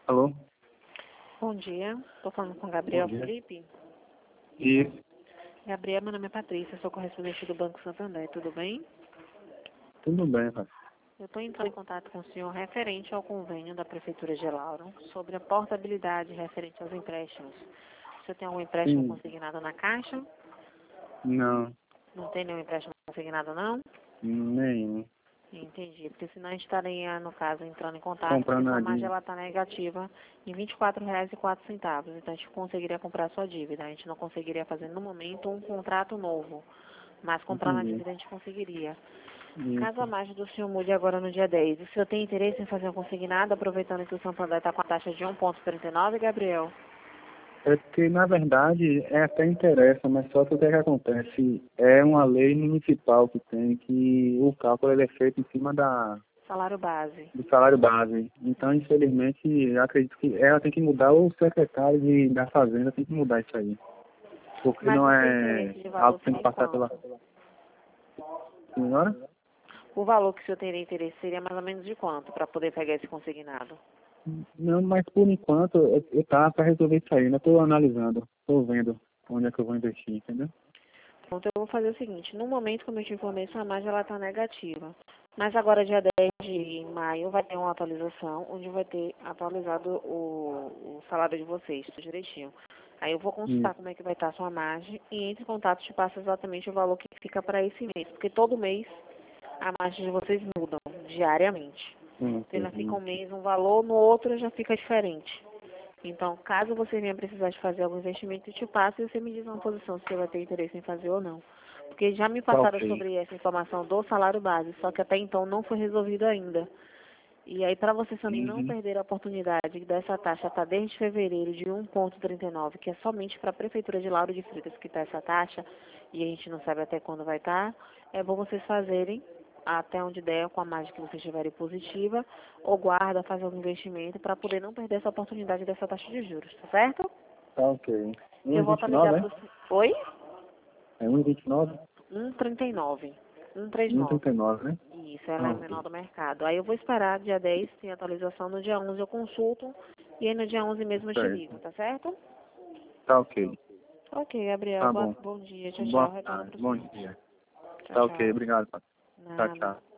Alô? Bom dia, estou falando com Bom Gabriel dia. Felipe. Isso. Gabriel, meu nome é Patrícia, sou correspondente do Banco Santander, tudo bem? Tudo bem, pai. Eu estou entrando em contato com o senhor referente ao convênio da Prefeitura de Lauro sobre a portabilidade referente aos empréstimos. O senhor tem algum empréstimo Sim. consignado na Caixa? Não. Não tem nenhum empréstimo consignado, não? Nenhum. Entendi, porque senão a gente estaria, no caso, entrando em contato, porque Comprando sua a margem dívida. ela está negativa em R$ 24,04. Então a gente conseguiria comprar a sua dívida. A gente não conseguiria fazer no momento um contrato novo, mas comprando a Entendi. dívida a gente conseguiria. Caso a Isso. margem do senhor mude agora no dia 10, o senhor tem interesse em fazer um consignado, aproveitando que o Santander está com a taxa de 1,39, Gabriel? É porque, na verdade, até interessa, mas só que o que é que acontece? É uma lei municipal que tem que o cálculo ele é feito em cima Salário base. do salário base. Então, infelizmente, eu acredito que ela tem que mudar, ou o secretário da Fazenda tem que mudar isso aí. Porque Mas não o seu é interesse de algo valor que tem que seria passar pela quanto? senhora. O valor que o senhor teria interesse seria mais ou menos de quanto, para poder pegar esse consignado? Não, mas por enquanto eu tava para resolver isso aí, ainda estou analisando, estou vendo onde é que eu vou investir, entendeu? Pronto, eu vou fazer o seguinte, no momento, como eu te informei, sua margem ela está negativa. Mas agora, dia 10 de maio, vai ter uma atualização, onde vai ter atualizado o salário de vocês, tudo direitinho. Aí eu vou consultar Isso. como é que vai estar a sua margem e entre em contato te passo exatamente o valor que fica para esse mês. Porque todo mês a margem de vocês mudam diariamente. Então, ela fica um Isso. mês um valor, no outro já fica diferente. Então, caso você venha precisar de fazer algum investimento, eu te passo e você me diz uma posição se você vai ter interesse em fazer ou não. Porque já me Tá passaram ok. sobre essa informação do salário base, só que até então não foi resolvido ainda. E aí, para vocês também não Uhum. perder a oportunidade dessa taxa está desde fevereiro de 1,39, que é somente para a Prefeitura de Lauro de Freitas que está essa taxa, e a gente não sabe até quando vai estar, é bom vocês fazerem até onde der, com a margem que vocês tiverem positiva, ou guarda, faz algum investimento para poder não perder essa oportunidade dessa taxa de juros, tá certo? Tá ok. Eu volto a ligar 1,29, para é? o... Oi? É 1,29? 1,39. 1,39. 1,39, né? Isso, ela Ah, é a menor ok. do mercado. Aí eu vou esperar dia 10, tem atualização, no dia 11 eu consulto, e aí no dia 11 mesmo eu te ligo, Certo. tá certo? Tá ok. Ok, Gabriel, Tá bom. bom dia, tchau, Boa tchau, retorno tarde. para o Bom senhor. dia. Tchau, Tá ok, tchau. obrigado, pai. Tchau, Nada. tchau.